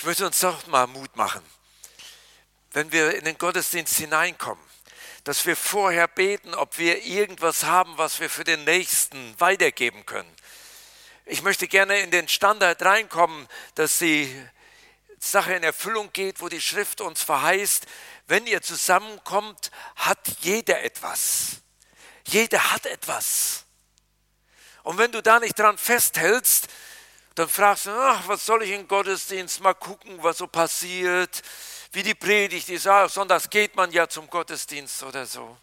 Ich möchte uns doch mal Mut machen, wenn wir in den Gottesdienst hineinkommen, dass wir vorher beten, ob wir irgendwas haben, was wir für den Nächsten weitergeben können. Ich möchte gerne in den Standard reinkommen, dass die Sache in Erfüllung geht, wo die Schrift uns verheißt, wenn ihr zusammenkommt, hat jeder etwas. Jeder hat etwas. Und wenn du da nicht dran festhältst, dann fragst du, ach, was soll ich im Gottesdienst mal gucken, was so passiert, wie die Predigt ist, sonntags geht man ja zum Gottesdienst oder so.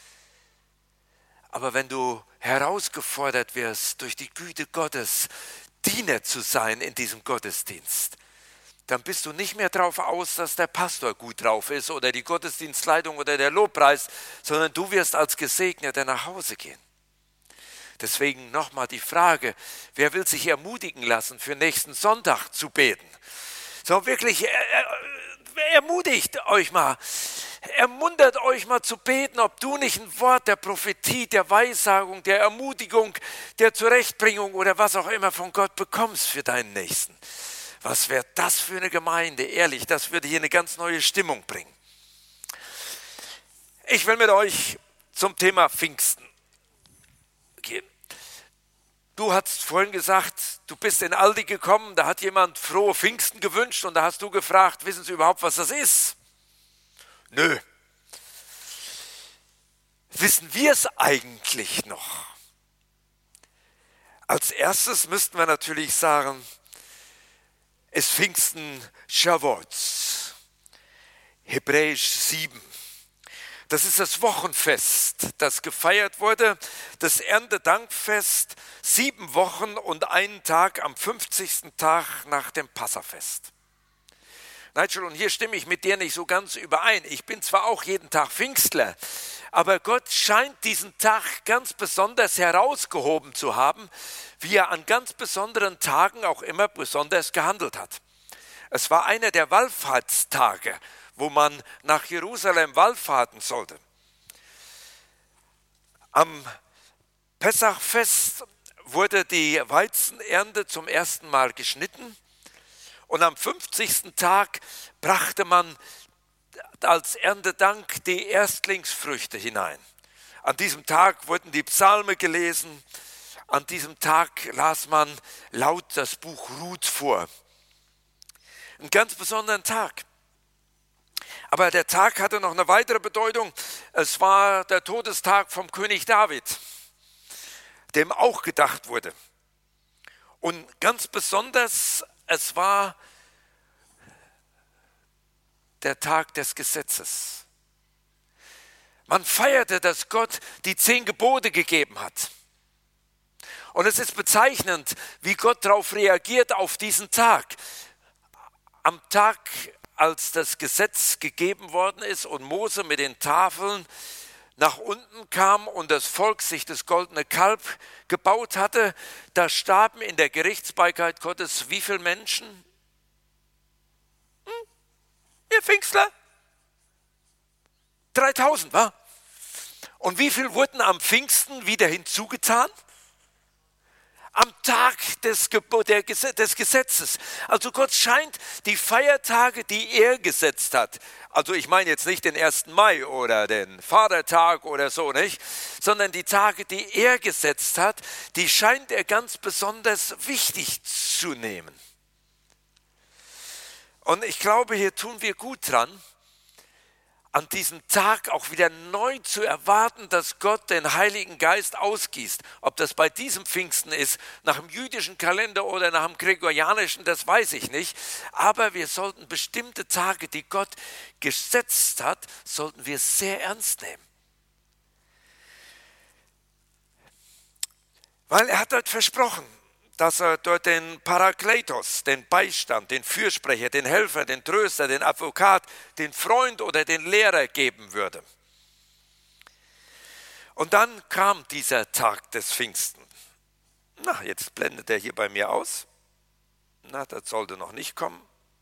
Aber wenn du herausgefordert wirst, durch die Güte Gottes Diener zu sein in diesem Gottesdienst, dann bist du nicht mehr darauf aus, dass der Pastor gut drauf ist oder die Gottesdienstleitung oder der Lobpreis, sondern du wirst als Gesegneter nach Hause gehen. Deswegen nochmal die Frage, wer will sich ermutigen lassen, für nächsten Sonntag zu beten? So wirklich, ermutigt euch mal, ermuntert euch mal zu beten, ob du nicht ein Wort der Prophetie, der Weissagung, der Ermutigung, der Zurechtbringung oder was auch immer von Gott bekommst für deinen Nächsten. Was wäre das für eine Gemeinde? Ehrlich, das würde hier eine ganz neue Stimmung bringen. Ich will mit euch zum Thema Pfingsten gehen. Du hast vorhin gesagt, du bist in Aldi gekommen, da hat jemand frohe Pfingsten gewünscht und da hast du gefragt, wissen Sie überhaupt, was das ist? Nö. Wissen wir es eigentlich noch? Als erstes müssten wir natürlich sagen, es Pfingsten Shavuot, Hebräisch 7. Das ist das Wochenfest, das gefeiert wurde, das Erntedankfest, 7 Wochen und einen Tag am 50. Tag nach dem Passafest. Nigel, und hier stimme ich mit dir nicht so ganz überein. Ich bin zwar auch jeden Tag Pfingstler, aber Gott scheint diesen Tag ganz besonders herausgehoben zu haben, wie er an ganz besonderen Tagen auch immer besonders gehandelt hat. Es war einer der Wallfahrtstage, wo man nach Jerusalem wallfahrten sollte. Am Pessachfest wurde die Weizenernte zum ersten Mal geschnitten und am 50. Tag brachte man als Erntedank die Erstlingsfrüchte hinein. An diesem Tag wurden die Psalme gelesen, an diesem Tag las man laut das Buch Ruth vor. Ein ganz besonderer Tag. Aber der Tag hatte noch eine weitere Bedeutung. Es war der Todestag vom König David, dem auch gedacht wurde. Und ganz besonders, es war der Tag des Gesetzes. Man feierte, dass Gott die 10 Gebote gegeben hat. Und es ist bezeichnend, wie Gott darauf reagiert auf diesen Tag. Am Tag, als das Gesetz gegeben worden ist und Mose mit den Tafeln nach unten kam und das Volk sich das goldene Kalb gebaut hatte, da starben in der Gerichtsbarkeit Gottes wie viele Menschen? Ihr Pfingstler? 3000, wa? Und wie viel wurden am Pfingsten wieder hinzugetan? Am Tag des Gesetzes. Also Gott scheint die Feiertage, die er gesetzt hat, also ich meine jetzt nicht den 1. Mai oder den Vatertag oder so, nicht, sondern die Tage, die er gesetzt hat, die scheint er ganz besonders wichtig zu nehmen. Und ich glaube, hier tun wir gut dran, an diesem Tag auch wieder neu zu erwarten, dass Gott den Heiligen Geist ausgießt. Ob das bei diesem Pfingsten ist, nach dem jüdischen Kalender oder nach dem gregorianischen, das weiß ich nicht. Aber wir sollten bestimmte Tage, die Gott gesetzt hat, sollten wir sehr ernst nehmen. Weil er hat dort versprochen, dass er dort den Parakletos, den Beistand, den Fürsprecher, den Helfer, den Tröster, den Advokat, den Freund oder den Lehrer geben würde. Und dann kam dieser Tag des Pfingsten. Na, jetzt blendet er hier bei mir aus. Na, das sollte noch nicht kommen.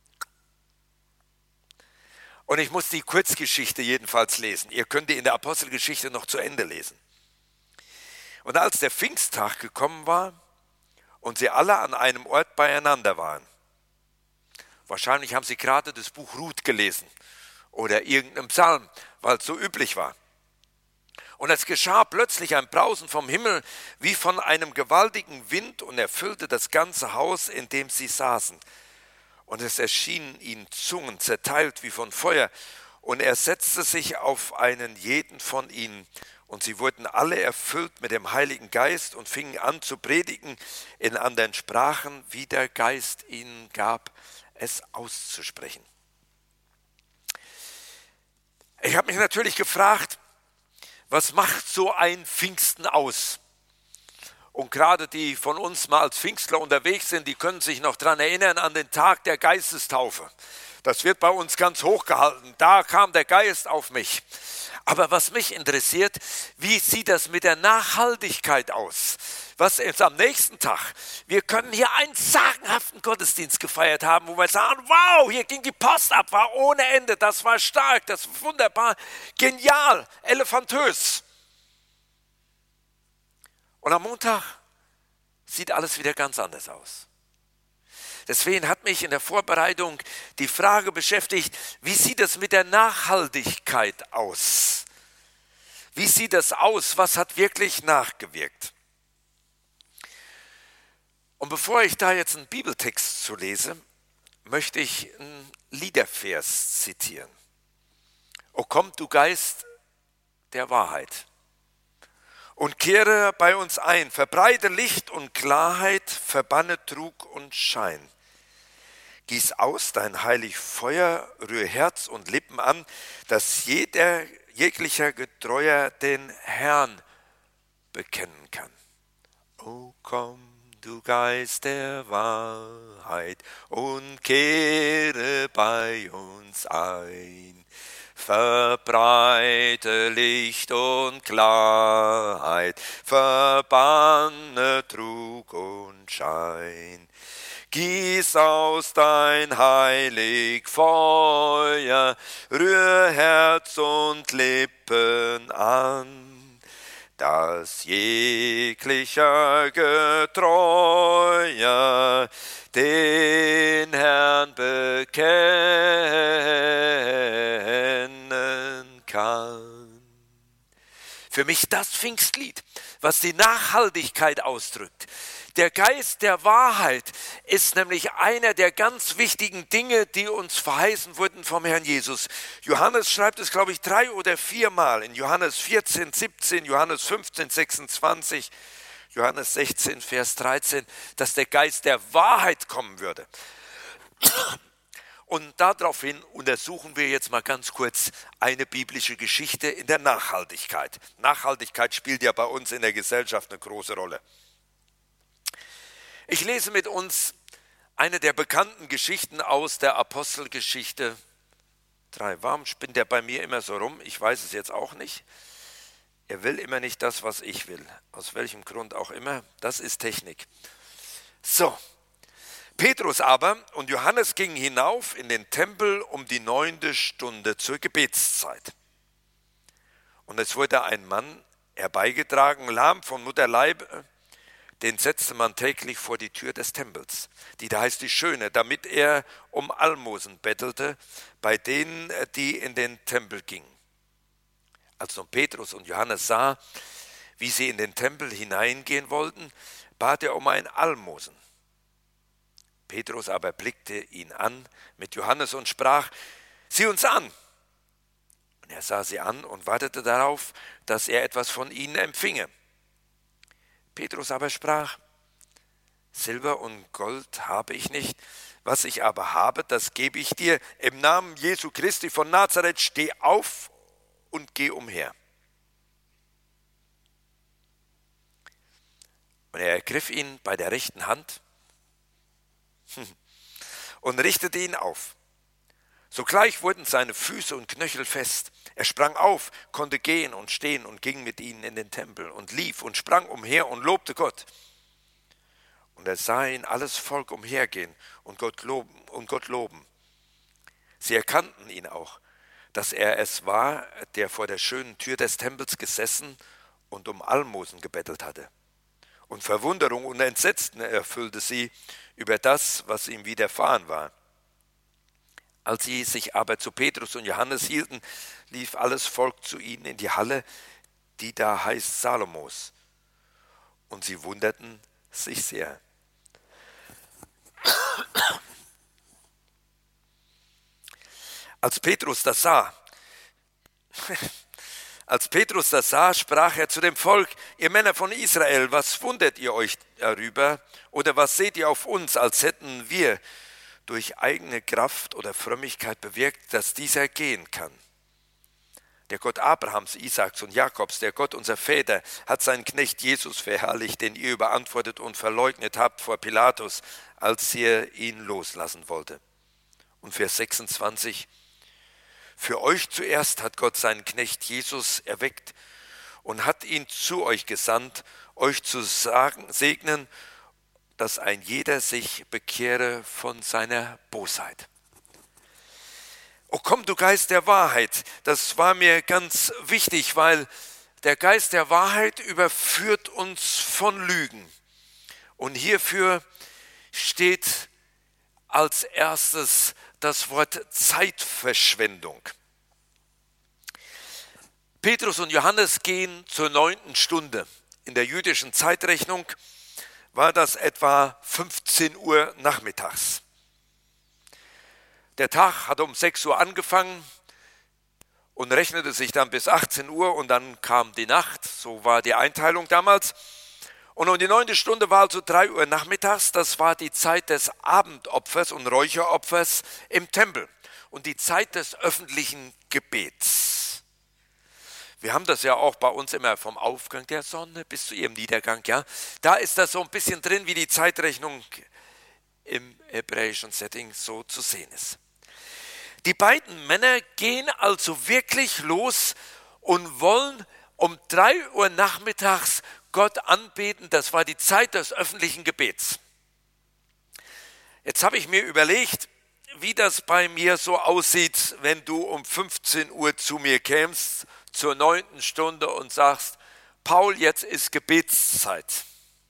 Und ich muss die Kurzgeschichte jedenfalls lesen. Ihr könnt die in der Apostelgeschichte noch zu Ende lesen. Und als der Pfingsttag gekommen war, und sie alle an einem Ort beieinander waren, Wahrscheinlich haben sie gerade das Buch Ruth gelesen oder irgendeinen Psalm, weil es so üblich war. Und es geschah plötzlich ein Brausen vom Himmel wie von einem gewaltigen Wind und erfüllte das ganze Haus, in dem sie saßen. Und es erschienen ihnen Zungen, zerteilt wie von Feuer, und er setzte sich auf einen jeden von ihnen. Und sie wurden alle erfüllt mit dem Heiligen Geist und fingen an zu predigen in anderen Sprachen, wie der Geist ihnen gab, es auszusprechen. Ich habe mich natürlich gefragt, was macht so ein Pfingsten aus? Und gerade die von uns mal als Pfingstler unterwegs sind, die können sich noch daran erinnern an den Tag der Geistestaufe. Das wird bei uns ganz hoch gehalten. Da kam der Geist auf mich. Aber was mich interessiert, wie sieht das mit der Nachhaltigkeit aus? Was ist am nächsten Tag? Wir können hier einen sagenhaften Gottesdienst gefeiert haben, wo wir sagen, wow, hier ging die Post ab, war ohne Ende, das war stark, das war wunderbar, genial, elefantös. Und am Montag sieht alles wieder ganz anders aus. Deswegen hat mich in der Vorbereitung die Frage beschäftigt, wie sieht es mit der Nachhaltigkeit aus? Wie sieht es aus? Was hat wirklich nachgewirkt? Und bevor ich da jetzt einen Bibeltext zu lese, möchte ich einen Liedervers zitieren. O komm, du Geist der Wahrheit, und kehre bei uns ein, verbreite Licht und Klarheit, verbanne Trug und Schein. Gieß aus dein heilig Feuer, rühr Herz und Lippen an, dass jeglicher Getreuer den Herrn bekennen kann. O komm, du Geist der Wahrheit, und kehre bei uns ein. Verbreite Licht und Klarheit, verbanne Trug und Schein. Gieß aus dein heilig Feuer, rühr Herz und Lippen an, dass jeglicher Getreuer den Herrn bekennen kann. Für mich das Pfingstlied, was die Nachhaltigkeit ausdrückt. Der Geist der Wahrheit ist nämlich einer der ganz wichtigen Dinge, die uns verheißen wurden vom Herrn Jesus. Johannes schreibt es, glaube ich, 3 oder 4 Mal. In Johannes 14, 17, Johannes 15, 26, Johannes 16, Vers 13, dass der Geist der Wahrheit kommen würde. Und daraufhin untersuchen wir jetzt mal ganz kurz eine biblische Geschichte in der Nachhaltigkeit. Nachhaltigkeit spielt ja bei uns in der Gesellschaft eine große Rolle. Ich lese mit uns eine der bekannten Geschichten aus der Apostelgeschichte 3. Warum spinnt der bei mir immer so rum? Ich weiß es jetzt auch nicht. Er will immer nicht das, was ich will. Aus welchem Grund auch immer. Das ist Technik. So. Petrus aber und Johannes gingen hinauf in den Tempel um die 9. Stunde zur Gebetszeit. Und es wurde ein Mann herbeigetragen, lahm von Mutterleib. Den setzte man täglich vor die Tür des Tempels, die da heißt die Schöne, damit er um Almosen bettelte bei denen, die in den Tempel gingen. Als nun Petrus und Johannes sah, wie sie in den Tempel hineingehen wollten, bat er um ein Almosen. Petrus aber blickte ihn an mit Johannes und sprach, sieh uns an. Und er sah sie an und wartete darauf, dass er etwas von ihnen empfinge. Petrus aber sprach, Silber und Gold habe ich nicht, was ich aber habe, das gebe ich dir. Im Namen Jesu Christi von Nazareth steh auf und geh umher. Und er ergriff ihn bei der rechten Hand und richtete ihn auf. Sogleich wurden seine Füße und Knöchel fest. Er sprang auf, konnte gehen und stehen und ging mit ihnen in den Tempel und lief und sprang umher und lobte Gott. Und er sah ihn alles Volk umhergehen und Gott loben. Sie erkannten ihn auch, dass er es war, der vor der schönen Tür des Tempels gesessen und um Almosen gebettelt hatte. Und Verwunderung und Entsetzen erfüllte sie über das, was ihm widerfahren war. Als sie sich aber zu Petrus und Johannes hielten, lief alles Volk zu ihnen in die Halle, die da heißt Salomos. Und sie wunderten sich sehr. Als Petrus das sah, sprach er zu dem Volk: Ihr Männer von Israel, was wundert ihr euch darüber? Oder was seht ihr auf uns, als hätten wir durch eigene Kraft oder Frömmigkeit bewirkt, dass dieser gehen kann? Der Gott Abrahams, Isaaks und Jakobs, der Gott unserer Väter, hat seinen Knecht Jesus verherrlicht, den ihr überantwortet und verleugnet habt vor Pilatus, als ihr ihn loslassen wollte. Und Vers 26: Für euch zuerst hat Gott seinen Knecht Jesus erweckt und hat ihn zu euch gesandt, euch zu segnen, dass ein jeder sich bekehre von seiner Bosheit. O komm, du Geist der Wahrheit, das war mir ganz wichtig, weil der Geist der Wahrheit überführt uns von Lügen. Und hierfür steht als erstes das Wort Zeitverschwendung. Petrus und Johannes gehen zur 9. Stunde. In der jüdischen Zeitrechnung war das etwa 15 Uhr nachmittags. Der Tag hat um 6 Uhr angefangen und rechnete sich dann bis 18 Uhr und dann kam die Nacht, so war die Einteilung damals. Und um die 9. Stunde war also 3 Uhr nachmittags, das war die Zeit des Abendopfers und Räucheropfers im Tempel und die Zeit des öffentlichen Gebets. Wir haben das ja auch bei uns immer vom Aufgang der Sonne bis zu ihrem Niedergang, ja. Da ist das so ein bisschen drin, wie die Zeitrechnung im hebräischen Setting so zu sehen ist. Die beiden Männer gehen also wirklich los und wollen um 3 Uhr nachmittags Gott anbeten. Das war die Zeit des öffentlichen Gebets. Jetzt habe ich mir überlegt, wie das bei mir so aussieht, wenn du um 15 Uhr zu mir kämst, zur 9. Stunde und sagst: Paul, jetzt ist Gebetszeit.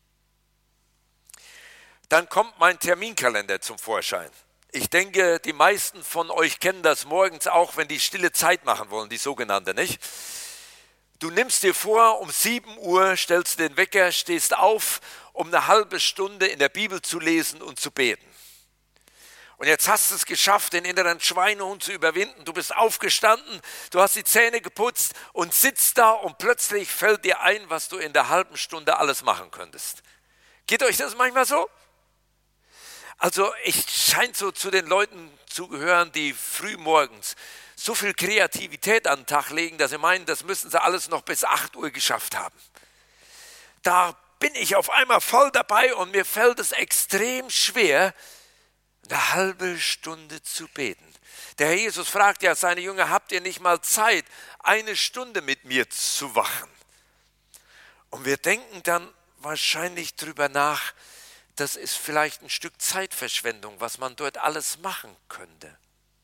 Dann kommt mein Terminkalender zum Vorschein. Ich denke, die meisten von euch kennen das morgens auch, wenn die stille Zeit machen wollen, die sogenannte, nicht? Du nimmst dir vor, um 7 Uhr stellst den Wecker, stehst auf, um eine halbe Stunde in der Bibel zu lesen und zu beten. Und jetzt hast du es geschafft, den inneren Schweinehund zu überwinden. Du bist aufgestanden, du hast die Zähne geputzt und sitzt da und plötzlich fällt dir ein, was du in der halben Stunde alles machen könntest. Geht euch das manchmal so? Also ich scheine so zu den Leuten zu gehören, die früh morgens so viel Kreativität an den Tag legen, dass sie meinen, das müssen sie alles noch bis 8 Uhr geschafft haben. Da bin ich auf einmal voll dabei und mir fällt es extrem schwer, eine halbe Stunde zu beten. Der Herr Jesus fragt ja seine Jünger: Habt ihr nicht mal Zeit, 1 Stunde mit mir zu wachen? Und wir denken dann wahrscheinlich drüber nach, das ist vielleicht ein Stück Zeitverschwendung, was man dort alles machen könnte.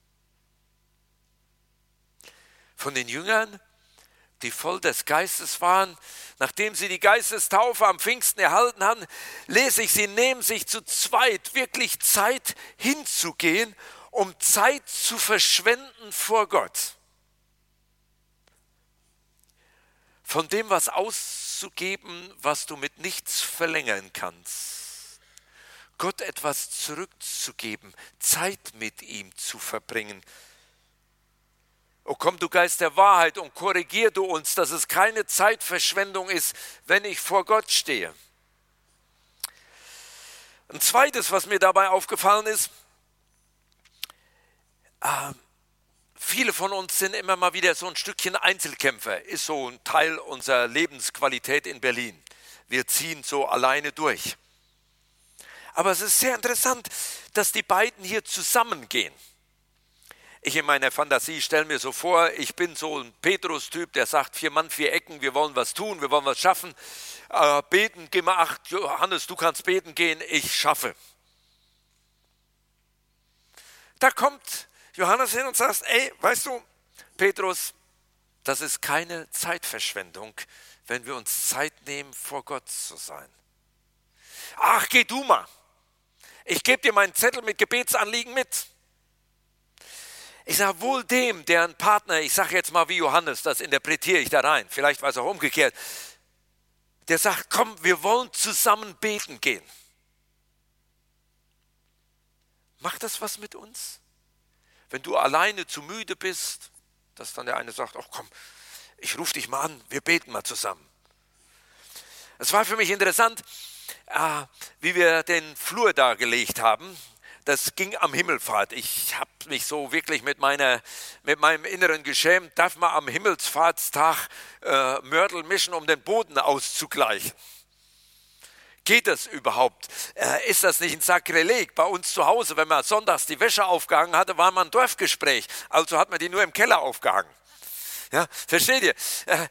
Von den Jüngern, die voll des Geistes waren, nachdem sie die Geistestaufe am Pfingsten erhalten haben, lese ich, sie nehmen sich zu zweit wirklich Zeit hinzugehen, um Zeit zu verschwenden vor Gott. Von dem was auszugeben, was du mit nichts verlängern kannst. Gott etwas zurückzugeben, Zeit mit ihm zu verbringen. O komm, du Geist der Wahrheit, und korrigier du uns, dass es keine Zeitverschwendung ist, wenn ich vor Gott stehe. Ein zweites, was mir dabei aufgefallen ist, viele von uns sind immer mal wieder so ein Stückchen Einzelkämpfer, ist so ein Teil unserer Lebensqualität in Berlin. Wir ziehen so alleine durch. Aber es ist sehr interessant, dass die beiden hier zusammengehen. Ich in meiner Fantasie stelle mir so vor, ich bin so ein Petrus-Typ, der sagt: 4 Mann, 4 Ecken, wir wollen was tun, wir wollen was schaffen. Beten, gib mir 8, Johannes, du kannst beten gehen, ich schaffe. Da kommt Johannes hin und sagt: Ey, weißt du, Petrus, das ist keine Zeitverschwendung, wenn wir uns Zeit nehmen, vor Gott zu sein. Ach, geh du mal. Ich gebe dir meinen Zettel mit Gebetsanliegen mit. Ich sage, wohl dem, deren Partner, ich sage jetzt mal wie Johannes, das interpretiere ich da rein, vielleicht war es auch umgekehrt, der sagt, komm, wir wollen zusammen beten gehen. Macht das was mit uns? Wenn du alleine zu müde bist, dass dann der eine sagt, ach komm, ich rufe dich mal an, wir beten mal zusammen. Es war für mich interessant, wie wir den Flur da gelegt haben. Das ging am Himmelfahrt. Ich habe mich so wirklich mit meinem Inneren geschämt, darf man am Himmelfahrtstag Mörtel mischen, um den Boden auszugleichen. Geht das überhaupt? Ist das nicht ein Sakrileg? Bei uns zu Hause, wenn man sonntags die Wäsche aufgehangen hatte, war man ein Dorfgespräch. Also hat man die nur im Keller aufgehangen. Ja, versteht ihr?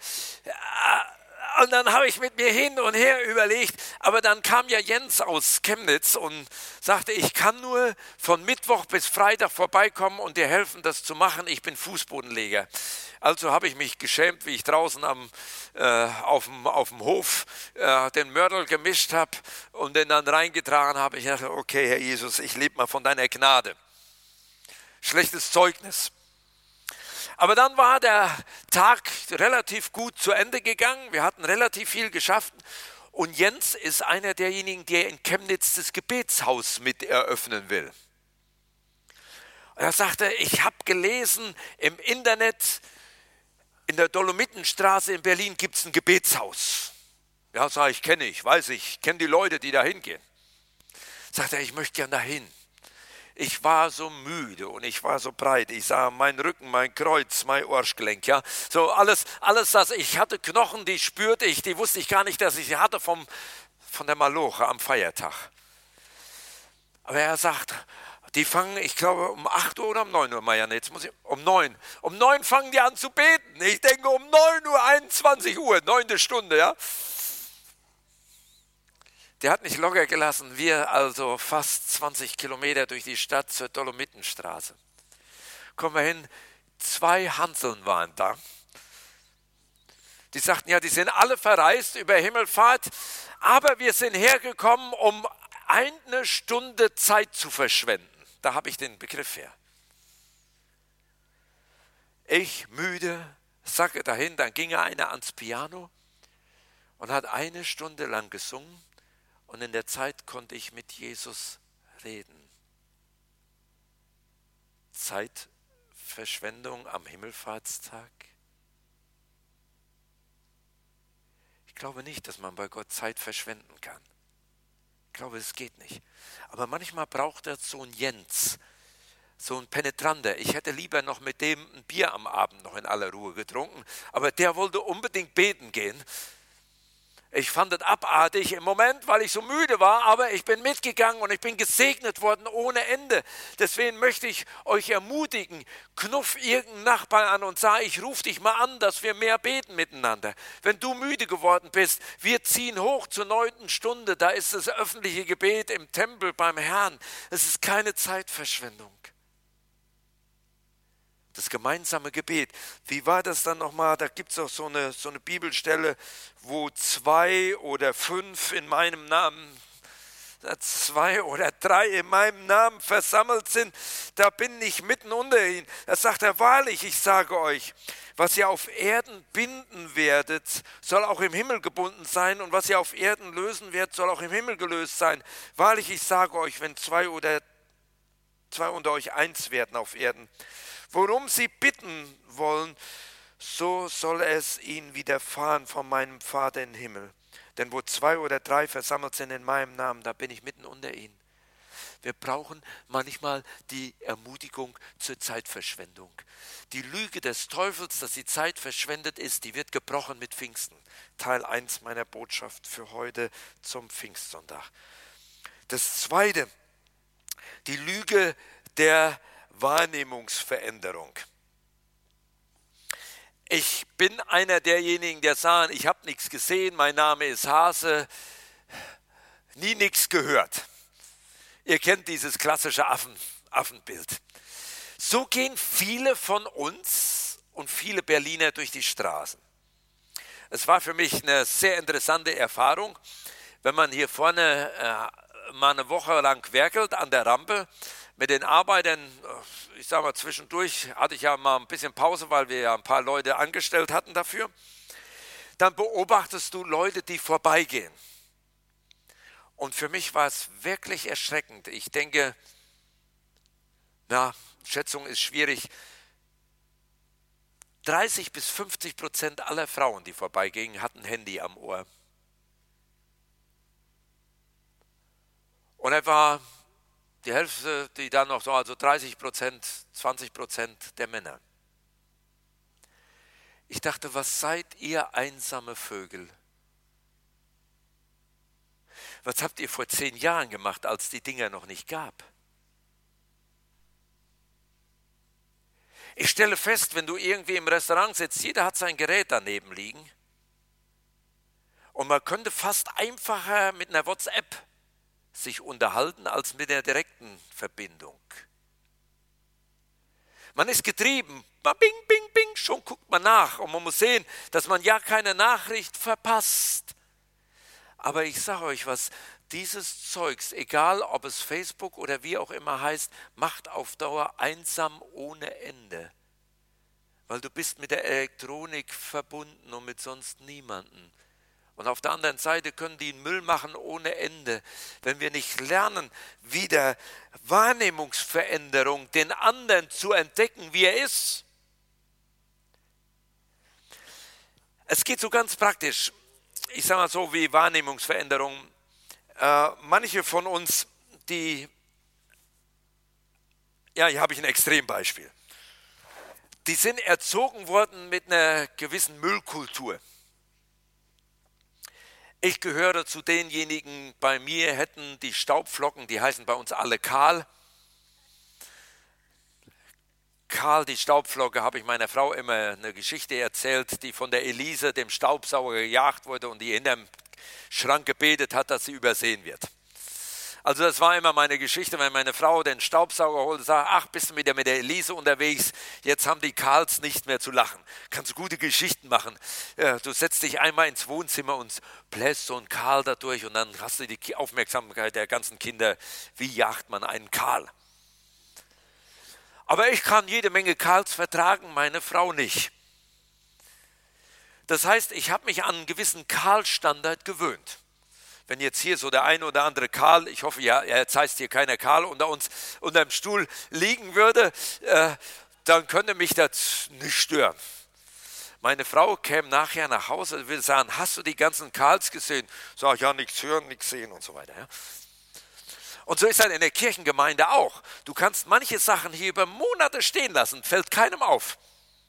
Und dann habe ich mit mir hin und her überlegt, aber dann kam ja Jens aus Chemnitz und sagte, ich kann nur von Mittwoch bis Freitag vorbeikommen und dir helfen, das zu machen. Ich bin Fußbodenleger. Also habe ich mich geschämt, wie ich draußen auf dem Hof den Mörtel gemischt habe und den dann reingetragen habe. Ich dachte, okay, Herr Jesus, ich lebe mal von deiner Gnade. Schlechtes Zeugnis. Aber dann war der Tag relativ gut zu Ende gegangen. Wir hatten relativ viel geschafft. Und Jens ist einer derjenigen, der in Chemnitz das Gebetshaus mit eröffnen will. Und er sagte, ich habe gelesen im Internet, in der Dolomitenstraße in Berlin gibt es ein Gebetshaus. Ja, sag ich, kenne die Leute, die da hingehen. Sagt er, ich möchte gern dahin. Ich war so müde und ich war so breit. Ich sah meinen Rücken, mein Kreuz, mein Ohrgelenk, ja. So alles, das ich hatte Knochen, die spürte ich, die wusste ich gar nicht, dass ich sie hatte von der Maloche am Feiertag. Aber er sagt, die fangen, ich glaube, um 8 Uhr oder um 9 Uhr, Marianne, jetzt muss ich, um 9. Um 9 fangen die an zu beten. Ich denke, um 9 Uhr, 21 Uhr, 9. Stunde, ja. Der hat nicht locker gelassen, wir also fast 20 Kilometer durch die Stadt zur Dolomitenstraße. Kommen wir hin, 2 Hanseln waren da. Die sagten, ja, die sind alle verreist über Himmelfahrt, aber wir sind hergekommen, um 1 Stunde Zeit zu verschwenden. Da habe ich den Begriff her. Ich müde, sacke dahin, dann ging einer ans Piano und hat 1 Stunde lang gesungen. Und in der Zeit konnte ich mit Jesus reden. Zeitverschwendung am Himmelfahrtstag? Ich glaube nicht, dass man bei Gott Zeit verschwenden kann. Ich glaube, es geht nicht. Aber manchmal braucht er so einen Jens, so ein Penetranter. Ich hätte lieber noch mit dem ein Bier am Abend noch in aller Ruhe getrunken, aber der wollte unbedingt beten gehen. Ich fand es abartig im Moment, weil ich so müde war, aber ich bin mitgegangen und ich bin gesegnet worden ohne Ende. Deswegen möchte ich euch ermutigen, knuff irgendeinen Nachbarn an und sag, ich rufe dich mal an, dass wir mehr beten miteinander. Wenn du müde geworden bist, wir ziehen hoch zur 9. Stunde, da ist das öffentliche Gebet im Tempel beim Herrn. Es ist keine Zeitverschwendung. Das gemeinsame Gebet. Wie war das dann nochmal? Da gibt es auch so eine Bibelstelle, wo 2 oder 5 in meinem Namen, 2 oder 3 in meinem Namen versammelt sind, da bin ich mitten unter ihnen. Da sagt er, wahrlich, ich sage euch, was ihr auf Erden binden werdet, soll auch im Himmel gebunden sein, und was ihr auf Erden lösen werdet, soll auch im Himmel gelöst sein. Wahrlich, ich sage euch, wenn 2 unter euch eins werden auf Erden, worum sie bitten wollen, so soll es ihnen widerfahren von meinem Vater im Himmel. Denn wo 2 oder 3 versammelt sind in meinem Namen, da bin ich mitten unter ihnen. Wir brauchen manchmal die Ermutigung zur Zeitverschwendung. Die Lüge des Teufels, dass die Zeit verschwendet ist, die wird gebrochen mit Pfingsten. Teil 1 meiner Botschaft für heute zum Pfingstsonntag. Das Zweite, die Lüge der Wahrnehmungsveränderung. Ich bin einer derjenigen, der sagen, ich habe nichts gesehen, mein Name ist Hase, nie nichts gehört. Ihr kennt dieses klassische Affenbild. So gehen viele von uns und viele Berliner durch die Straßen. Es war für mich eine sehr interessante Erfahrung, wenn man hier vorne mal eine Woche lang werkelt an der Rampe, mit den Arbeitern, ich sage mal zwischendurch, hatte ich ja mal ein bisschen Pause, weil wir ja ein paar Leute angestellt hatten dafür. Dann beobachtest du Leute, die vorbeigehen. Und für mich war es wirklich erschreckend. Ich denke, Schätzung ist schwierig. 30-50% aller Frauen, die vorbeigingen, hatten ein Handy am Ohr. Und etwa die Hälfte, die dann noch so, also 30%, 20% der Männer. Ich dachte, was seid ihr einsame Vögel? Was habt ihr vor 10 Jahren gemacht, als die Dinger noch nicht gab? Ich stelle fest, wenn du irgendwie im Restaurant sitzt, jeder hat sein Gerät daneben liegen. Und man könnte fast einfacher mit einer WhatsApp sich unterhalten als mit der direkten Verbindung. Man ist getrieben, bing, bing, bing, schon guckt man nach und man muss sehen, dass man ja keine Nachricht verpasst. Aber ich sage euch was, dieses Zeugs, egal ob es Facebook oder wie auch immer heißt, macht auf Dauer einsam ohne Ende. Weil du bist mit der Elektronik verbunden und mit sonst niemanden. Und auf der anderen Seite können die Müll machen ohne Ende. Wenn wir nicht lernen, wieder Wahrnehmungsveränderung, den anderen zu entdecken, wie er ist. Es geht so ganz praktisch. Ich sage mal so wie Wahrnehmungsveränderung. Manche von uns, hier habe ich ein Extrembeispiel. Die sind erzogen worden mit einer gewissen Müllkultur. Ich gehöre zu denjenigen, bei mir hätten die Staubflocken, die heißen bei uns alle Karl. Karl, die Staubflocke, habe ich meiner Frau immer eine Geschichte erzählt, die von der Elise, dem Staubsauger, gejagt wurde und die hinterm Schrank gebetet hat, dass sie übersehen wird. Also das war immer meine Geschichte, wenn meine Frau den Staubsauger holte, sagt, ach, bist du wieder mit der Elise unterwegs, jetzt haben die Karls nicht mehr zu lachen. Kannst du gute Geschichten machen. Ja, du setzt dich einmal ins Wohnzimmer und bläst so einen Karl da durch und dann hast du die Aufmerksamkeit der ganzen Kinder. Wie jagt man einen Karl? Aber ich kann jede Menge Karls vertragen, meine Frau nicht. Das heißt, ich habe mich an einen gewissen Karl-Standard gewöhnt. Wenn jetzt hier so der eine oder andere Karl, ich hoffe ja, jetzt heißt hier keiner Karl, unter uns unter dem Stuhl liegen würde, dann könnte mich das nicht stören. Meine Frau käme nachher nach Hause und würde sagen, hast du die ganzen Karls gesehen? Sag ich, ja, nichts hören, nichts sehen und so weiter. Ja. Und so ist das in der Kirchengemeinde auch. Du kannst manche Sachen hier über Monate stehen lassen, fällt keinem auf.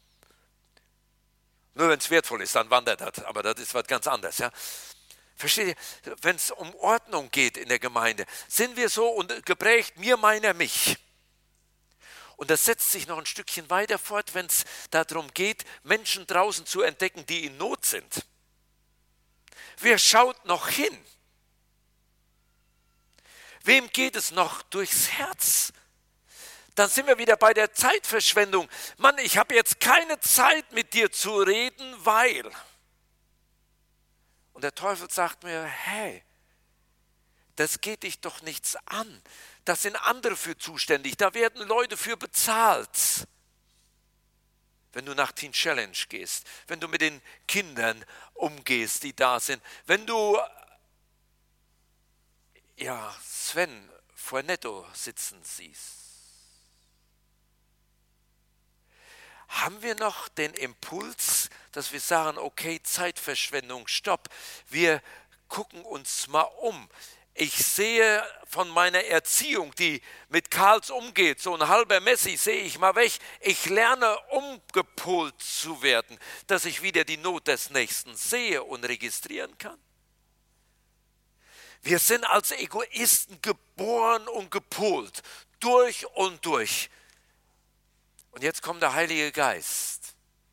Nur wenn es wertvoll ist, dann wandert das, aber das ist was ganz anderes. Ja. Versteht ihr, wenn es um Ordnung geht in der Gemeinde, sind wir so geprägt, mir, meiner, mich. Und das setzt sich noch ein Stückchen weiter fort, wenn es darum geht, Menschen draußen zu entdecken, die in Not sind. Wer schaut noch hin? Wem geht es noch durchs Herz? Dann sind wir wieder bei der Zeitverschwendung. Mann, ich habe jetzt keine Zeit mit dir zu reden, weil... Und der Teufel sagt mir, hey, das geht dich doch nichts an. Das sind andere für zuständig. Da werden Leute für bezahlt. Wenn du nach Teen Challenge gehst, wenn du mit den Kindern umgehst, die da sind, wenn du Sven vor Netto sitzen siehst. Haben wir noch den Impuls, dass wir sagen, okay, Zeitverschwendung, stopp, wir gucken uns mal um. Ich sehe von meiner Erziehung, die mit Karls umgeht, so ein halber Messi sehe ich mal weg. Ich lerne umgepolt zu werden, dass ich wieder die Not des Nächsten sehe und registrieren kann. Wir sind als Egoisten geboren und gepolt, durch und durch. Und jetzt kommt der Heilige Geist.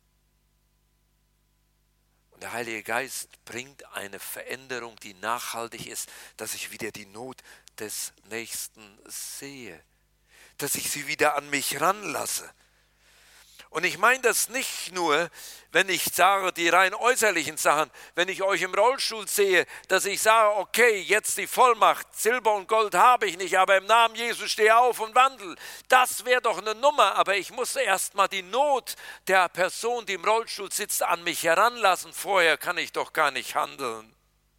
Und der Heilige Geist bringt eine Veränderung, die nachhaltig ist, dass ich wieder die Not des Nächsten sehe. Dass ich sie wieder an mich ranlasse. Und ich meine das nicht nur, wenn ich sage, die rein äußerlichen Sachen, wenn ich euch im Rollstuhl sehe, dass ich sage, okay, jetzt die Vollmacht, Silber und Gold habe ich nicht, aber im Namen Jesus stehe auf und wandel. Das wäre doch eine Nummer, aber ich muss erst mal die Not der Person, die im Rollstuhl sitzt, an mich heranlassen. Vorher kann ich doch gar nicht handeln.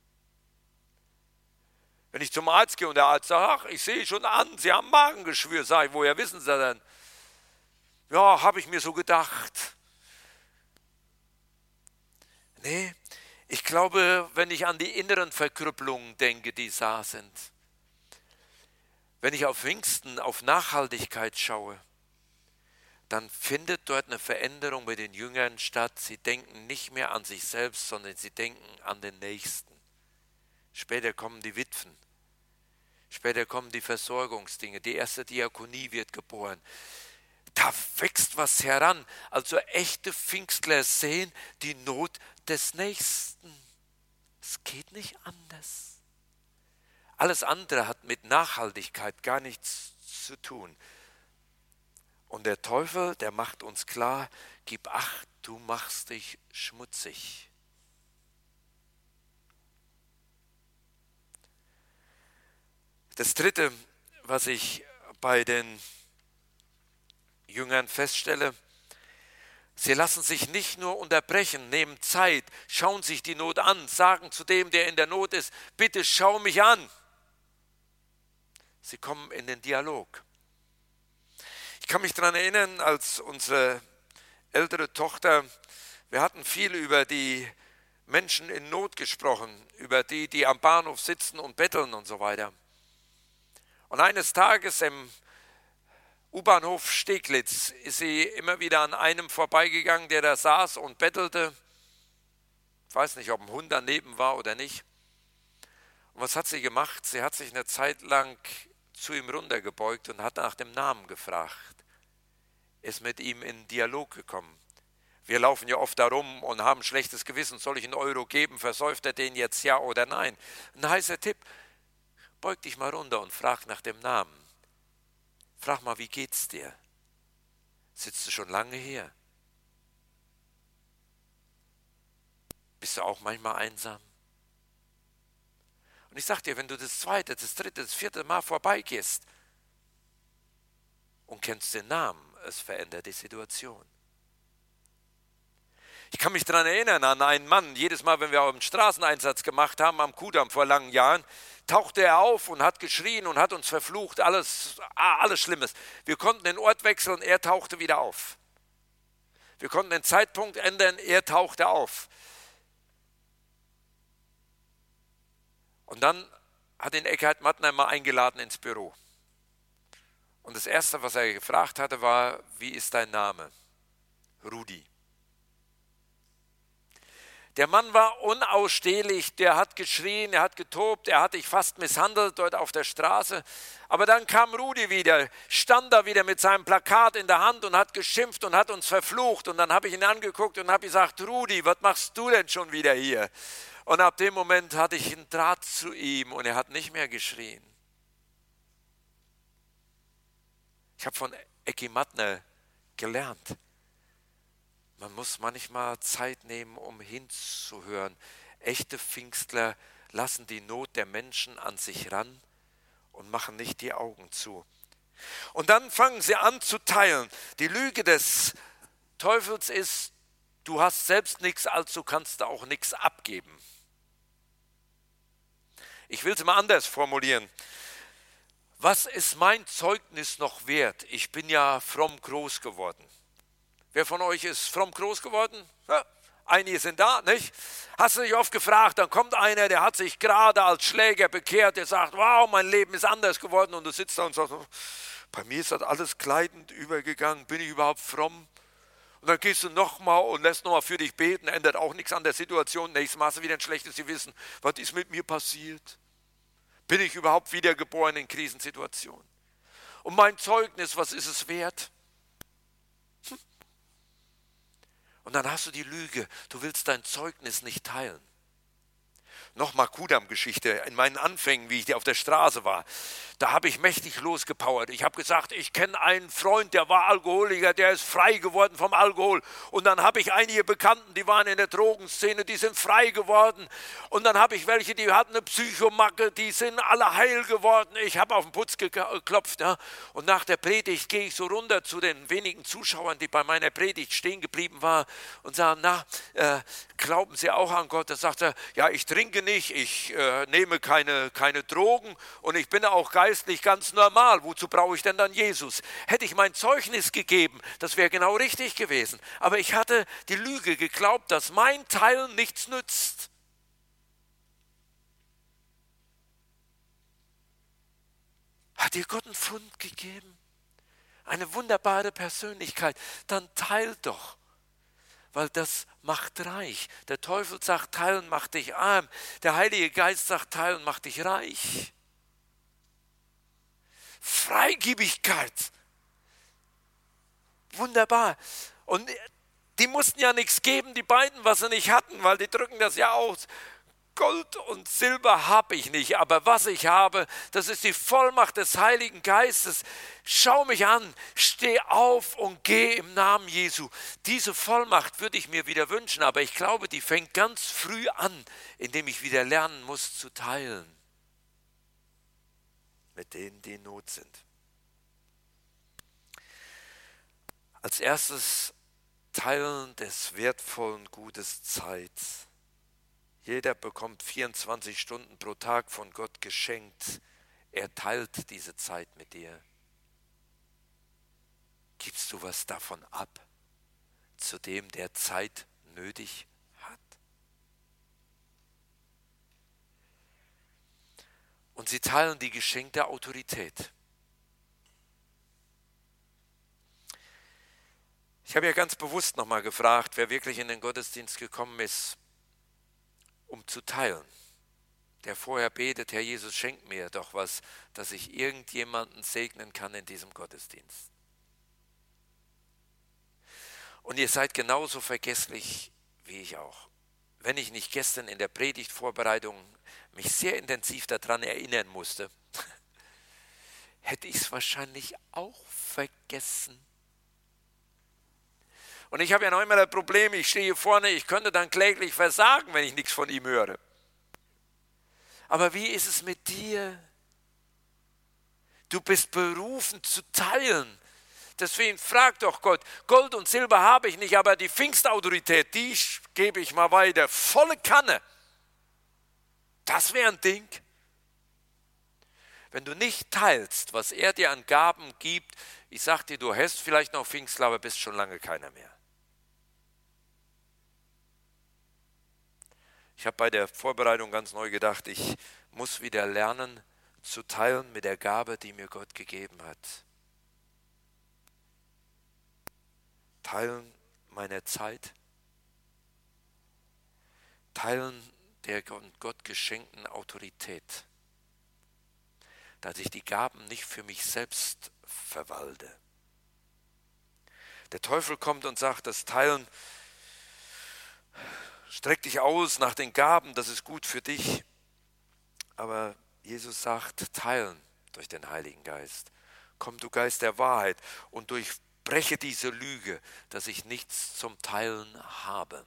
Wenn ich zum Arzt gehe und der Arzt sagt, ach, ich sehe schon an, Sie haben Magengeschwür, sage ich, woher wissen Sie denn? Ja, habe ich mir so gedacht. Nee, ich glaube, wenn ich an die inneren Verkrüppelungen denke, die da sind, wenn ich auf Pfingsten, auf Nachhaltigkeit schaue, dann findet dort eine Veränderung bei den Jüngern statt. Sie denken nicht mehr an sich selbst, sondern sie denken an den Nächsten. Später kommen die Witwen. Später kommen die Versorgungsdinge. Die erste Diakonie wird geboren. Da wächst was heran. Also echte Pfingstler sehen die Not des Nächsten. Es geht nicht anders. Alles andere hat mit Nachhaltigkeit gar nichts zu tun. Und der Teufel, der macht uns klar, gib acht, du machst dich schmutzig. Das Dritte, was ich bei den Jüngern feststelle, sie lassen sich nicht nur unterbrechen, nehmen Zeit, schauen sich die Not an, sagen zu dem, der in der Not ist, bitte schau mich an. Sie kommen in den Dialog. Ich kann mich daran erinnern, als unsere ältere Tochter, wir hatten viel über die Menschen in Not gesprochen, über die, die am Bahnhof sitzen und betteln und so weiter. Und eines Tages im U-Bahnhof Steglitz ist sie immer wieder an einem vorbeigegangen, der da saß und bettelte. Ich weiß nicht, ob ein Hund daneben war oder nicht. Und was hat sie gemacht? Sie hat sich eine Zeit lang zu ihm runtergebeugt und hat nach dem Namen gefragt. Ist mit ihm in Dialog gekommen. Wir laufen ja oft darum und haben schlechtes Gewissen. Soll ich einen Euro geben? Versäuft er den jetzt, ja oder nein? Ein heißer Tipp. Beug dich mal runter und frag nach dem Namen. Frag mal, wie geht's dir? Sitzt du schon lange hier? Bist du auch manchmal einsam? Und ich sag dir, wenn du das zweite, das dritte, das vierte Mal vorbeigehst und kennst den Namen, es verändert die Situation. Ich kann mich daran erinnern, an einen Mann, jedes Mal, wenn wir auch einen Straßeneinsatz gemacht haben am Kudamm vor langen Jahren, tauchte er auf und hat geschrien und hat uns verflucht, alles Schlimmes. Wir konnten den Ort wechseln, er tauchte wieder auf. Wir konnten den Zeitpunkt ändern, er tauchte auf. Und dann hat ihn Eckhard Mattner mal eingeladen ins Büro. Und das Erste, was er gefragt hatte, war, wie ist dein Name? Rudi. Der Mann war unausstehlich, der hat geschrien, er hat getobt, er hat dich fast misshandelt dort auf der Straße. Aber dann kam Rudi wieder, stand da wieder mit seinem Plakat in der Hand und hat geschimpft und hat uns verflucht. Und dann habe ich ihn angeguckt und habe gesagt, Rudi, was machst du denn schon wieder hier? Und ab dem Moment hatte ich einen Draht zu ihm und er hat nicht mehr geschrien. Ich habe von Ecki Mattner gelernt. Man muss manchmal Zeit nehmen, um hinzuhören. Echte Pfingstler lassen die Not der Menschen an sich ran und machen nicht die Augen zu. Und dann fangen sie an zu teilen. Die Lüge des Teufels ist, du hast selbst nichts, also kannst du auch nichts abgeben. Ich will es mal anders formulieren. Was ist mein Zeugnis noch wert? Ich bin ja fromm groß geworden. Wer von euch ist fromm groß geworden? Ja, einige sind da, nicht? Hast du dich oft gefragt, dann kommt einer, der hat sich gerade als Schläger bekehrt, der sagt, wow, mein Leben ist anders geworden und du sitzt da und sagst, bei mir ist das alles gleitend übergegangen, bin ich überhaupt fromm? Und dann gehst du nochmal und lässt nochmal für dich beten, ändert auch nichts an der Situation, nächstes Mal hast du wieder ein schlechtes Gewissen, was ist mit mir passiert? Bin ich überhaupt wiedergeboren in Krisensituationen? Und mein Zeugnis, was ist es wert? Und dann hast du die Lüge, du willst dein Zeugnis nicht teilen. Nochmal Kudam-Geschichte, in meinen Anfängen, wie ich auf der Straße war, da habe ich mächtig losgepowert. Ich habe gesagt, ich kenne einen Freund, der war Alkoholiker, der ist frei geworden vom Alkohol. Und dann habe ich einige Bekannten, die waren in der Drogenszene, die sind frei geworden. Und dann habe ich welche, die hatten eine Psychomacke, die sind alle heil geworden. Ich habe auf den Putz geklopft. Ja. Und nach der Predigt gehe ich so runter zu den wenigen Zuschauern, die bei meiner Predigt stehen geblieben waren und sagen, glauben Sie auch an Gott? Da sagt er, ja, ich trinke nicht, ich nehme keine Drogen und ich bin auch geistlich ganz normal. Wozu brauche ich denn dann Jesus? Hätte ich mein Zeugnis gegeben, das wäre genau richtig gewesen. Aber ich hatte die Lüge geglaubt, dass mein Teil nichts nützt. Hat dir Gott einen Pfund gegeben? Eine wunderbare Persönlichkeit? Dann teil doch. Weil das macht reich. Der Teufel sagt, teilen macht dich arm. Der Heilige Geist sagt, teilen macht dich reich. Freigebigkeit. Wunderbar. Und die mussten ja nichts geben, die beiden, was sie nicht hatten, weil die drücken das ja aus. Gold und Silber habe ich nicht, aber was ich habe, das ist die Vollmacht des Heiligen Geistes. Schau mich an, steh auf und geh im Namen Jesu. Diese Vollmacht würde ich mir wieder wünschen, aber ich glaube, die fängt ganz früh an, indem ich wieder lernen muss zu teilen. Mit denen, die in Not sind. Als erstes Teilen des wertvollen Gutes Zeit. Jeder bekommt 24 Stunden pro Tag von Gott geschenkt. Er teilt diese Zeit mit dir. Gibst du was davon ab, zu dem der Zeit nötig hat? Und sie teilen die geschenkte Autorität. Ich habe ja ganz bewusst nochmal gefragt, wer wirklich in den Gottesdienst gekommen ist, um zu teilen. Der vorher betet, Herr Jesus, schenk mir doch was, dass ich irgendjemanden segnen kann in diesem Gottesdienst. Und ihr seid genauso vergesslich wie ich auch. Wenn ich nicht gestern in der Predigtvorbereitung mich sehr intensiv daran erinnern musste, hätte ich es wahrscheinlich auch vergessen. Und ich habe ja noch immer das Problem, ich stehe hier vorne, ich könnte dann kläglich versagen, wenn ich nichts von ihm höre. Aber wie ist es mit dir? Du bist berufen zu teilen. Deswegen frag doch Gott, Gold und Silber habe ich nicht, aber die Pfingstautorität, die gebe ich mal weiter. Volle Kanne. Das wäre ein Ding. Wenn du nicht teilst, was er dir an Gaben gibt, ich sag dir, du hast vielleicht noch Pfingstler, aber bist schon lange keiner mehr. Ich habe bei der Vorbereitung ganz neu gedacht, ich muss wieder lernen zu teilen mit der Gabe, die mir Gott gegeben hat. Teilen meiner Zeit, teilen der Gott geschenkten Autorität, dass ich die Gaben nicht für mich selbst verwalte. Der Teufel kommt und sagt, das Teilen, streck dich aus nach den Gaben, das ist gut für dich. Aber Jesus sagt, teilen durch den Heiligen Geist. Komm, du Geist der Wahrheit, und durchbreche diese Lüge, dass ich nichts zum Teilen habe.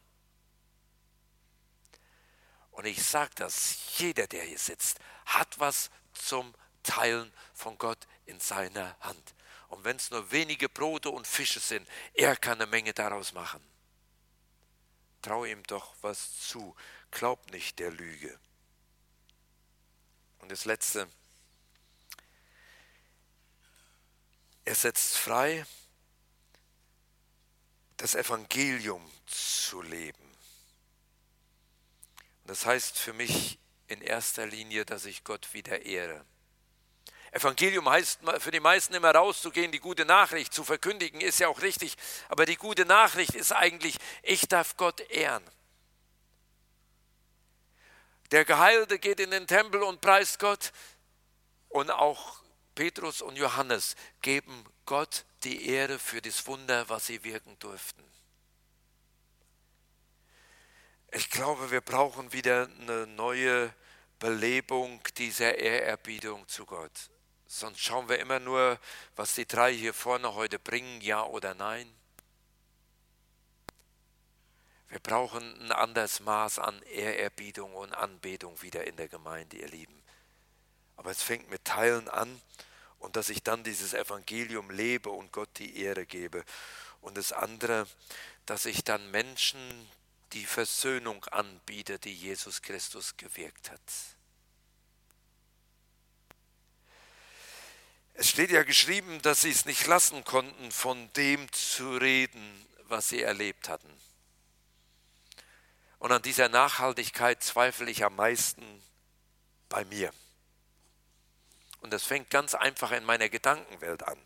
Und ich sage das, jeder, der hier sitzt, hat was zum Teilen von Gott in seiner Hand. Und wenn es nur wenige Brote und Fische sind, er kann eine Menge daraus machen. Trau ihm doch was zu. Glaub nicht der Lüge. Und das Letzte. Er setzt frei, das Evangelium zu leben. Und das heißt für mich in erster Linie, dass ich Gott wieder ehre. Evangelium heißt für die meisten immer rauszugehen, die gute Nachricht zu verkündigen, ist ja auch richtig. Aber die gute Nachricht ist eigentlich, ich darf Gott ehren. Der Geheilte geht in den Tempel und preist Gott. Und auch Petrus und Johannes geben Gott die Ehre für das Wunder, was sie wirken durften. Ich glaube, wir brauchen wieder eine neue Belebung dieser Ehrerbietung zu Gott. Sonst schauen wir immer nur, was die drei hier vorne heute bringen, ja oder nein. Wir brauchen ein anderes Maß an Ehrerbietung und Anbetung wieder in der Gemeinde, ihr Lieben. Aber es fängt mit Teilen an und dass ich dann dieses Evangelium lebe und Gott die Ehre gebe. Und das andere, dass ich dann Menschen die Versöhnung anbiete, die Jesus Christus gewirkt hat. Es steht ja geschrieben, dass sie es nicht lassen konnten, von dem zu reden, was sie erlebt hatten. Und an dieser Nachhaltigkeit zweifle ich am meisten bei mir. Und das fängt ganz einfach in meiner Gedankenwelt an.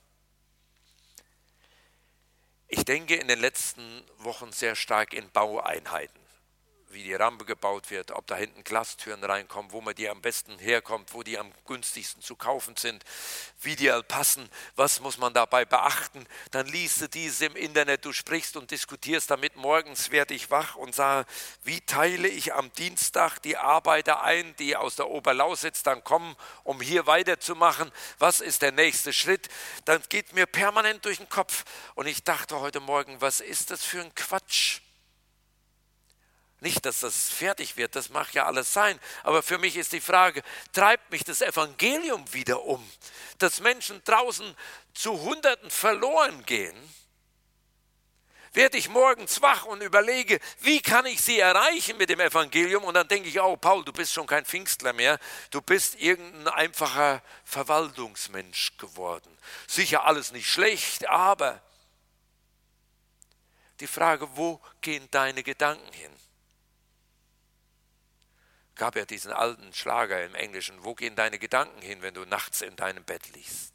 Ich denke in den letzten Wochen sehr stark in Baueinheiten, wie die Rampe gebaut wird, ob da hinten Glastüren reinkommen, wo man die am besten herkommt, wo die am günstigsten zu kaufen sind, wie die passen, was muss man dabei beachten. Dann liest du dieses im Internet, du sprichst und diskutierst damit, morgens werde ich wach und sage, wie teile ich am Dienstag die Arbeiter ein, die aus der Oberlausitz dann kommen, um hier weiterzumachen, was ist der nächste Schritt? Dann geht mir permanent durch den Kopf und ich dachte heute Morgen, was ist das für ein Quatsch? Nicht, dass das fertig wird, das mag ja alles sein, aber für mich ist die Frage, treibt mich das Evangelium wieder um, dass Menschen draußen zu Hunderten verloren gehen? Werde ich morgens wach und überlege, wie kann ich sie erreichen mit dem Evangelium? Und dann denke ich, oh Paul, du bist schon kein Pfingstler mehr, du bist irgendein einfacher Verwaltungsmensch geworden. Sicher alles nicht schlecht, aber die Frage, wo gehen deine Gedanken hin? Gab ja diesen alten Schlager im Englischen, wo gehen deine Gedanken hin, wenn du nachts in deinem Bett liegst?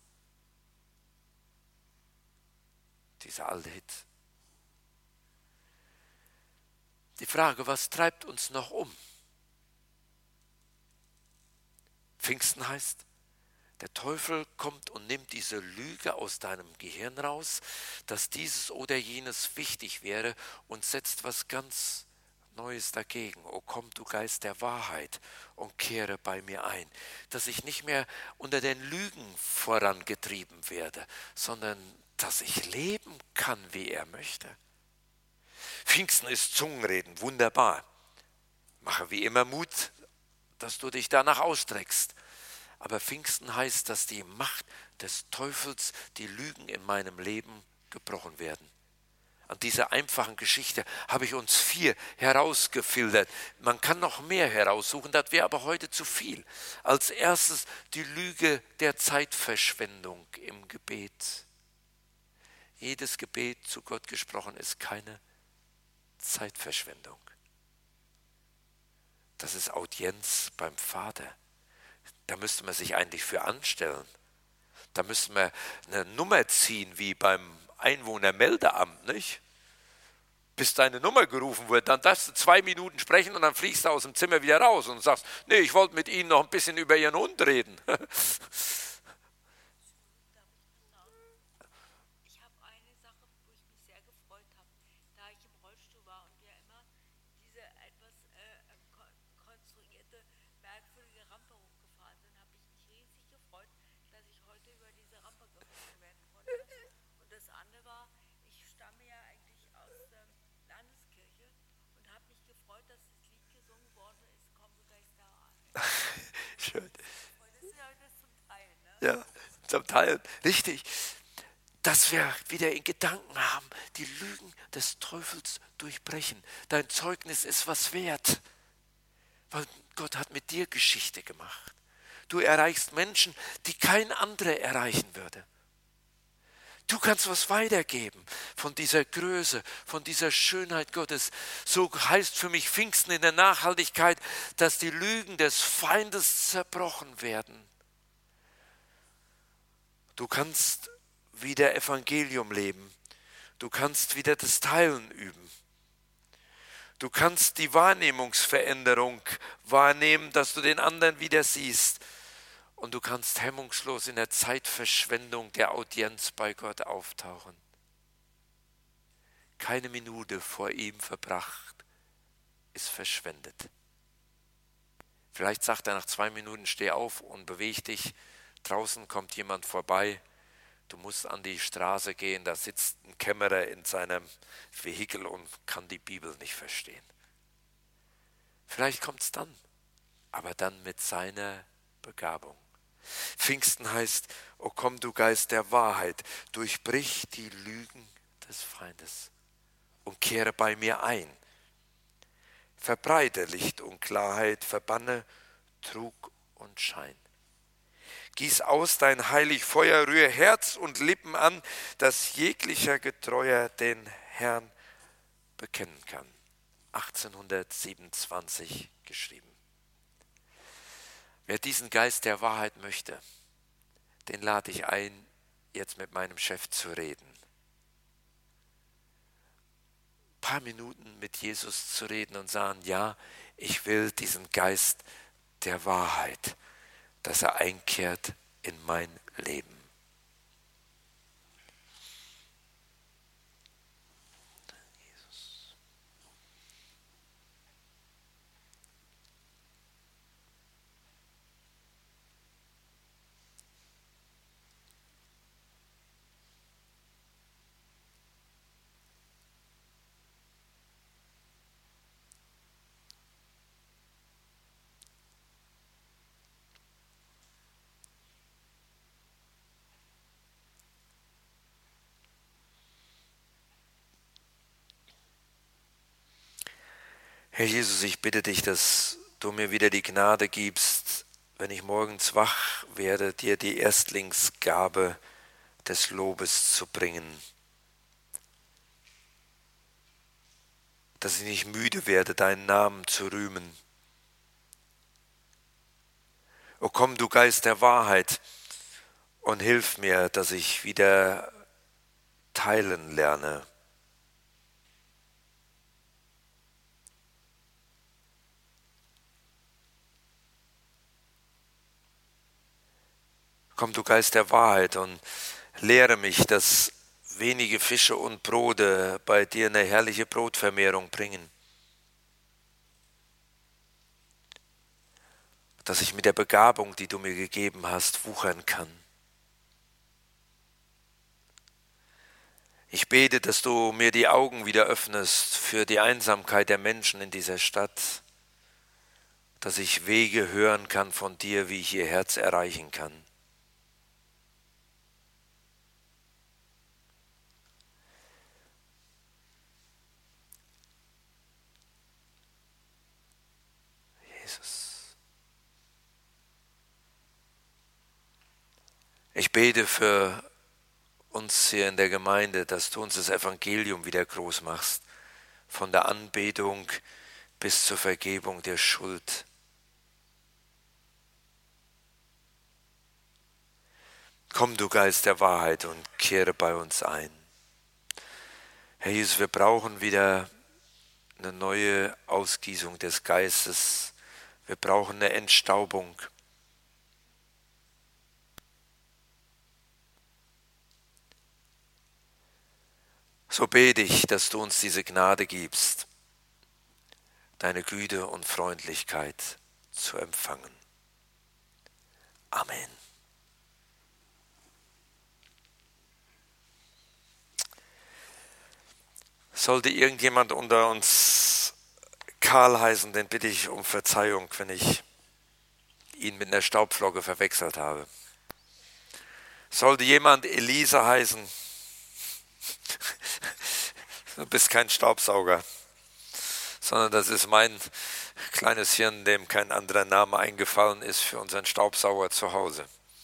Dieser alte Hit. Die Frage, was treibt uns noch um? Pfingsten heißt, der Teufel kommt und nimmt diese Lüge aus deinem Gehirn raus, dass dieses oder jenes wichtig wäre und setzt was ganz Neues dagegen. O komm, du Geist der Wahrheit, und kehre bei mir ein. Dass ich nicht mehr unter den Lügen vorangetrieben werde, sondern dass ich leben kann, wie er möchte. Pfingsten ist Zungenreden, wunderbar. Mache wie immer Mut, dass du dich danach ausstreckst. Aber Pfingsten heißt, dass die Macht des Teufels, die Lügen in meinem Leben gebrochen werden. An dieser einfachen Geschichte habe ich uns 4 herausgefiltert. Man kann noch mehr heraussuchen, das wäre aber heute zu viel. Als erstes die Lüge der Zeitverschwendung im Gebet. Jedes Gebet zu Gott gesprochen ist keine Zeitverschwendung. Das ist Audienz beim Vater. Da müsste man sich eigentlich für anstellen. Da müsste man eine Nummer ziehen, wie beim Einwohnermeldeamt, nicht? Bis deine Nummer gerufen wird, dann darfst du 2 Minuten sprechen und dann fliegst du aus dem Zimmer wieder raus und sagst, nee, ich wollte mit Ihnen noch ein bisschen über Ihren Hund reden. Ich habe eine Sache, wo ich mich sehr gefreut habe, da ich im Rollstuhl war und wir immer diese etwas konstruierte, merkwürdige Rampe hochgefahren sind, habe ich mich riesig gefreut, dass ich heute über diese Rampe gefahren werden konnte. Und das andere war, ich stamme ja eigentlich aus der Landeskirche und habe mich gefreut, dass das Lied gesungen worden ist, Komm du Geist der Wahrheit. Schön. Und das ist ja das zum Teil, ne? Ja, zum Teil, richtig. Dass wir wieder in Gedanken haben, die Lügen des Teufels durchbrechen. Dein Zeugnis ist was wert, weil Gott hat mit dir Geschichte gemacht. Du erreichst Menschen, die kein anderer erreichen würde. Du kannst was weitergeben von dieser Größe, von dieser Schönheit Gottes. So heißt für mich Pfingsten in der Nachhaltigkeit, dass die Lügen des Feindes zerbrochen werden. Du kannst wieder Evangelium leben. Du kannst wieder das Teilen üben. Du kannst die Wahrnehmungsveränderung wahrnehmen, dass du den anderen wieder siehst. Und du kannst hemmungslos in der Zeitverschwendung der Audienz bei Gott auftauchen. Keine Minute vor ihm verbracht ist verschwendet. Vielleicht sagt er nach 2 Minuten, steh auf und beweg dich. Draußen kommt jemand vorbei. Du musst an die Straße gehen, da sitzt ein Kämmerer in seinem Vehikel und kann die Bibel nicht verstehen. Vielleicht kommt es dann, aber dann mit seiner Begabung. Pfingsten heißt, o komm du Geist der Wahrheit, durchbrich die Lügen des Feindes und kehre bei mir ein. Verbreite Licht und Klarheit, verbanne Trug und Schein. Gieß aus dein heilig Feuer, rühre Herz und Lippen an, dass jeglicher Getreuer den Herrn bekennen kann. 1827 geschrieben. Wer diesen Geist der Wahrheit möchte, den lade ich ein, jetzt mit meinem Chef zu reden. Ein paar Minuten mit Jesus zu reden und sagen, ja, ich will diesen Geist der Wahrheit, dass er einkehrt in mein Leben. Herr Jesus, ich bitte dich, dass du mir wieder die Gnade gibst, wenn ich morgens wach werde, dir die Erstlingsgabe des Lobes zu bringen. Dass ich nicht müde werde, deinen Namen zu rühmen. O komm, du Geist der Wahrheit, und hilf mir, dass ich wieder teilen lerne. Komm, du Geist der Wahrheit, und lehre mich, dass wenige Fische und Brote bei dir eine herrliche Brotvermehrung bringen. Dass ich mit der Begabung, die du mir gegeben hast, wuchern kann. Ich bete, dass du mir die Augen wieder öffnest für die Einsamkeit der Menschen in dieser Stadt, dass ich Wege hören kann von dir, wie ich ihr Herz erreichen kann. Jesus. Ich bete für uns hier in der Gemeinde, dass du uns das Evangelium wieder groß machst, von der Anbetung bis zur Vergebung der Schuld. Komm, du Geist der Wahrheit, und kehre bei uns ein. Herr Jesus, wir brauchen wieder eine neue Ausgießung des Geistes. Wir brauchen eine Entstaubung. So bete ich, dass du uns diese Gnade gibst, deine Güte und Freundlichkeit zu empfangen. Amen. Sollte irgendjemand unter uns Karl heißen, den bitte ich um Verzeihung, wenn ich ihn mit einer Staubflocke verwechselt habe. Sollte jemand Elisa heißen, du bist kein Staubsauger, sondern das ist mein kleines Hirn, dem kein anderer Name eingefallen ist für unseren Staubsauger zu Hause.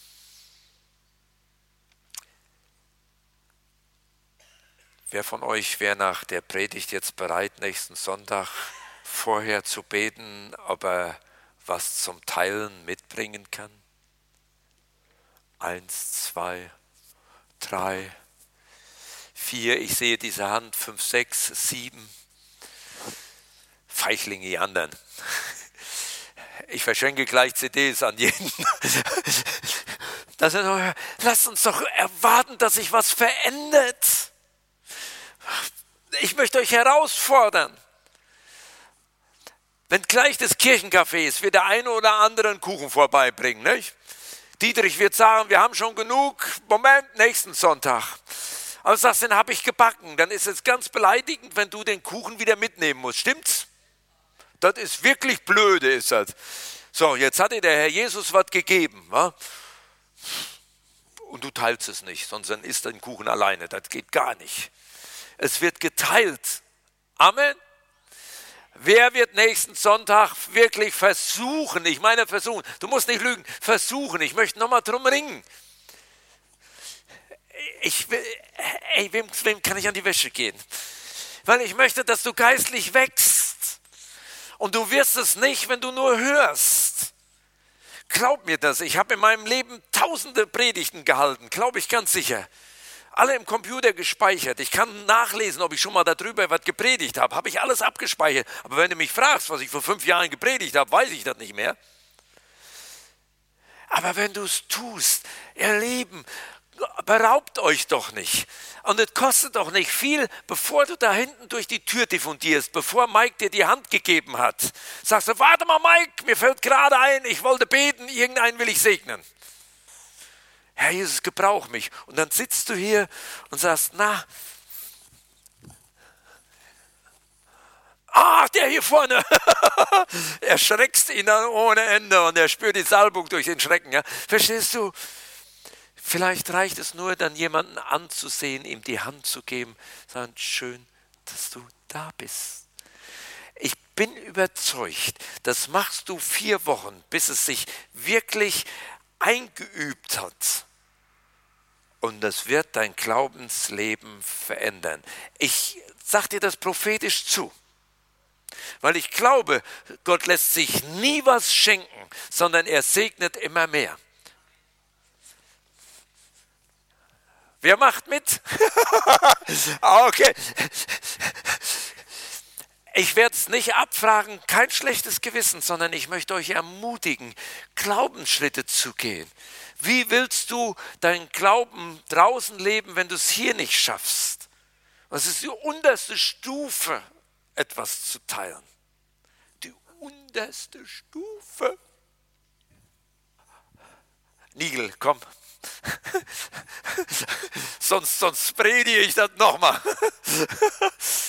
Wer von euch wäre nach der Predigt jetzt bereit, nächsten Sonntag vorher zu beten, ob er was zum Teilen mitbringen kann? 1, 2, 3, 4, ich sehe diese Hand, 5, 6, 7. Feichlinge, die anderen. Ich verschenke gleich CDs an jeden. Lasst uns doch erwarten, dass sich was verändert. Ich möchte euch herausfordern. Wenn gleich des Kirchencafés wird der eine oder andere einen Kuchen vorbeibringen, nicht? Dietrich wird sagen, wir haben schon genug, Moment, nächsten Sonntag. Aber sagst, den habe ich gebacken, dann ist es ganz beleidigend, wenn du den Kuchen wieder mitnehmen musst, stimmt's? Das ist wirklich blöde, ist das. So, jetzt hat dir der Herr Jesus was gegeben, wa? Und du teilst es nicht, sonst dann isst den Kuchen alleine, das geht gar nicht. Es wird geteilt. Amen. Wer wird nächsten Sonntag wirklich versuchen, ich meine versuchen, du musst nicht lügen, versuchen, ich möchte nochmal drum ringen. Wem kann ich an die Wäsche gehen? Weil ich möchte, dass du geistlich wächst. Und du wirst es nicht, wenn du nur hörst. Glaub mir das, ich habe in meinem Leben tausende Predigten gehalten, glaube ich ganz sicher. Alle im Computer gespeichert. Ich kann nachlesen, ob ich schon mal darüber was gepredigt habe. Habe ich alles abgespeichert. Aber wenn du mich fragst, was ich vor 5 Jahren gepredigt habe, weiß ich das nicht mehr. Aber wenn du es tust, ihr Lieben, beraubt euch doch nicht. Und es kostet doch nicht viel, bevor du da hinten durch die Tür diffundierst, bevor Mike dir die Hand gegeben hat. Sagst du, warte mal Mike, mir fällt gerade ein, ich wollte beten, irgendeinen will ich segnen. Herr Jesus, gebrauch mich. Und dann sitzt du hier und sagst, na, der hier vorne, erschreckst ihn dann ohne Ende und er spürt die Salbung durch den Schrecken. Ja? Verstehst du? Vielleicht reicht es nur, dann jemanden anzusehen, ihm die Hand zu geben, sagen, schön, dass du da bist. Ich bin überzeugt, das machst du 4 Wochen, bis es sich wirklich eingeübt hat. Und das wird dein Glaubensleben verändern. Ich sage dir das prophetisch zu. Weil ich glaube, Gott lässt sich nie was schenken, sondern er segnet immer mehr. Wer macht mit? Okay. Ich werde es nicht abfragen, kein schlechtes Gewissen, sondern ich möchte euch ermutigen, Glaubensschritte zu gehen. Wie willst du deinen Glauben draußen leben, wenn du es hier nicht schaffst? Das ist die unterste Stufe, etwas zu teilen. Die unterste Stufe. Nigel, komm. sonst predige ich das nochmal.